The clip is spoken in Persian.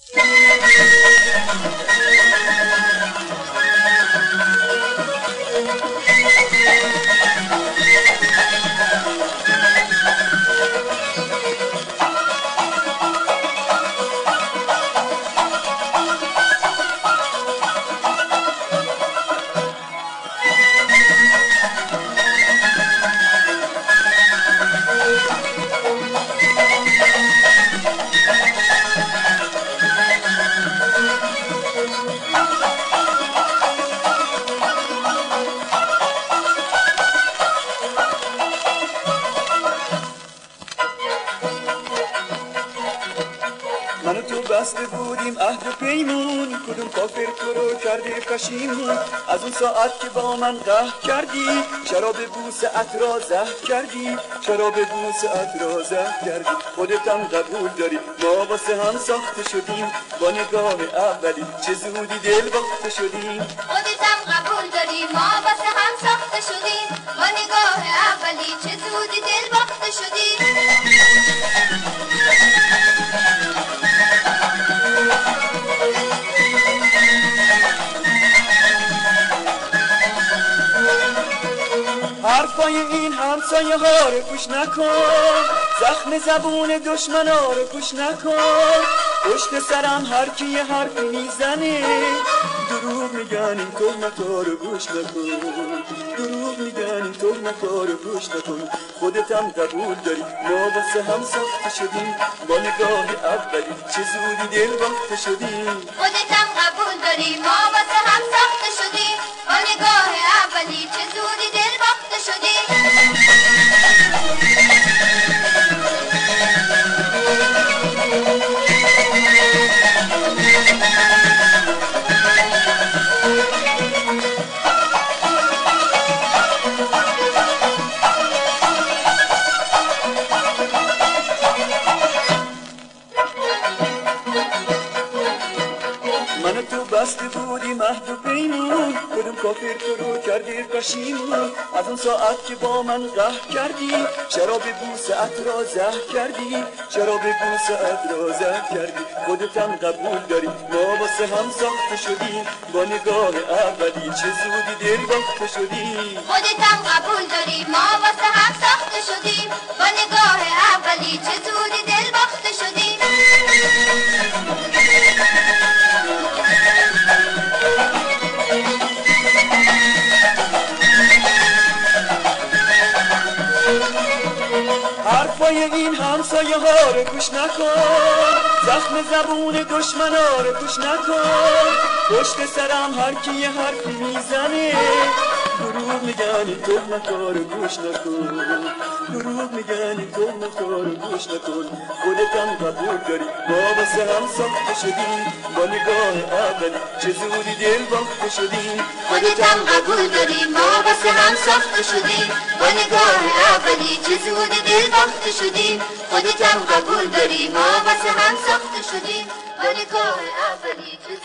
من و تو بسته بودیم عهد و پیمون، کدوم کافر تو رو کرده پشیمون. از اون ساعت که با من قهر کردی، شراب بوس را زهر کردی، شراب بوس را زهر کردی. خودتم قبول داری ما واسه هم ساخته شدیم، با نگاه اولی چه زودی دل باخته شدیم. خودتم قبول داری ما واسه هم ساخته شدیم، با نگاه اولی چه زودی دل باخته شدیم. حرفای این همسایه ها رو گوش نکن، زخم زبون دشمن ها رو گوش نکن. پشت سرم هر کی یه حرفی میزنه، دروغ میگن این تهمت ها رو گوش نکن، دروغ میگن این تهمت ها رو گوش نکن. خودتم قبول داری ما واسه هم ساخته شدیم، با نگاه اولی چه زودی دل باخته شدیم. خودتم قبول داری ما واسه هم ساخته شدیم، با نگاه اولی چه زودی دل باخته شدیم. من و تو بسته بودیم عهد و پیمون، کدوم کافر تو رو کرده پشیمون. از اون ساعت که با من قهر کردی، شراب بوس را زهر کردی، شراب بوس را زهر کردی. خودتم قبول داری ما واسه هم ساخته شدیم، با نگاه اولی چه زودی دل باخته شدیم. خودتم قبول داری ما واسه هم ساخته شدیم، با نگاه اولی چه زودی دل باخته شدیم. حرفای این همسایه ها رو گوش نکن، زخم زبون دشمن ها رو گوش نکن. پشت سرم هر کی یه حرفی میزنه، دروغ میگن این تهمت ها رو گوش نکن، دروغ میگن این تهمت ها رو گوش نکن. خودتم قبول داری ما واسه هم ساخته شدیم، با نگاه اولی چه زودی دل باخته شدیم. خودتم قبول داری ما واسه هم ساخته شدیم، با نگاه اولی چه زودی دل باخته شدیم. خودتم قبول داری ما واسه هم ساخته شدیم، با نگاه اولی چه